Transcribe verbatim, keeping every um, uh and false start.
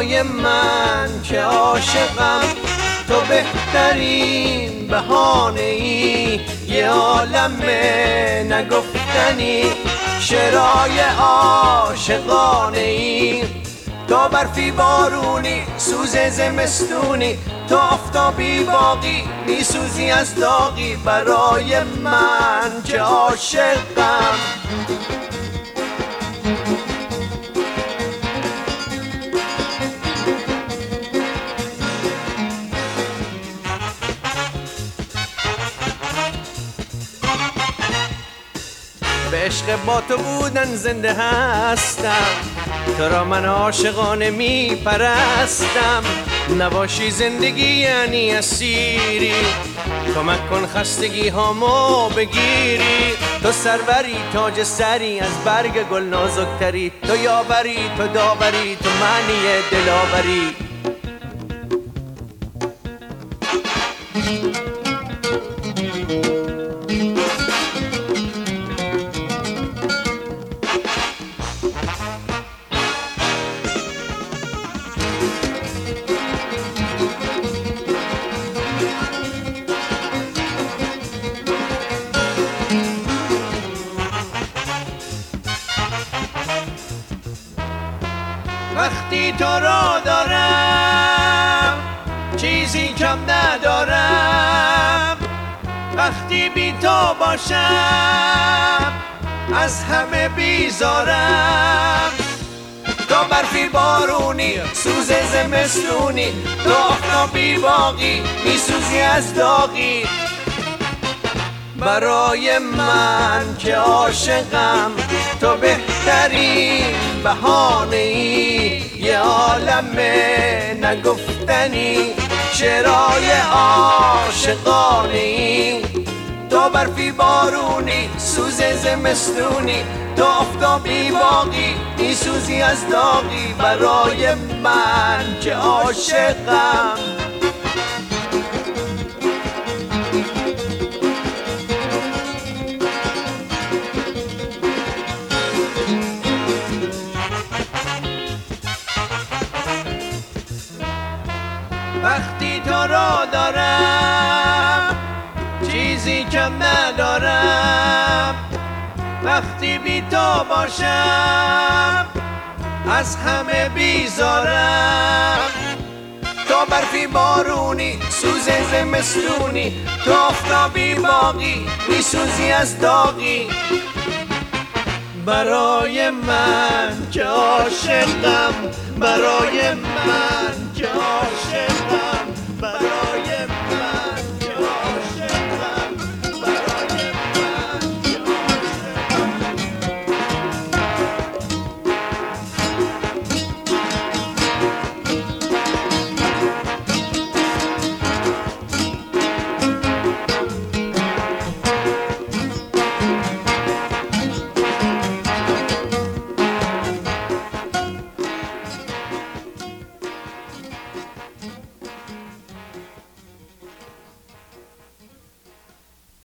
برای من که عاشقم تو بهترین بهانه ای، یه عالم نگفتنی شعرهای عاشقانه ای. تو برفی بارونی سوز زمستونی، تو آفتابی باقی میسوزی از داغی برای من که عاشقم. به عشق با تو بودن زنده هستم، تو را من عاشقانه می پرستم. نباشی زندگی یعنی اسیری، کمک کن خستگی هامو بگیری. تو سروری تاج سری از برگ گل نازکتری، تو یاوری تو داوری تو معنی دلاوری. وقتی تو را دارم چیزی کم ندارم، وقتی بی تو باشم از همه بیزارم. تو برفی بارونی سوز زمستونی، تو آفتابی باقی میسوزی از داغی برای من که عاشقم. تو بهترین بهانه ای، یه عالم نگفتنی شعرهای عاشقانه ای. تو برفی بارونی سوز زمستونی، تو آفتابی باقی میسوزی از داغی برای من که عاشقم. وقتی تو را دارم چیزی کم ندارم، وقتی بی تو باشم از همه بیزارم. تو برفی بارونی سوز زمستونی، تو آفتابی باقی میسوزی از داغی برای من که عاشقم. برای من که عاشقم، برای من که عاشقم، برای من که عاشقم.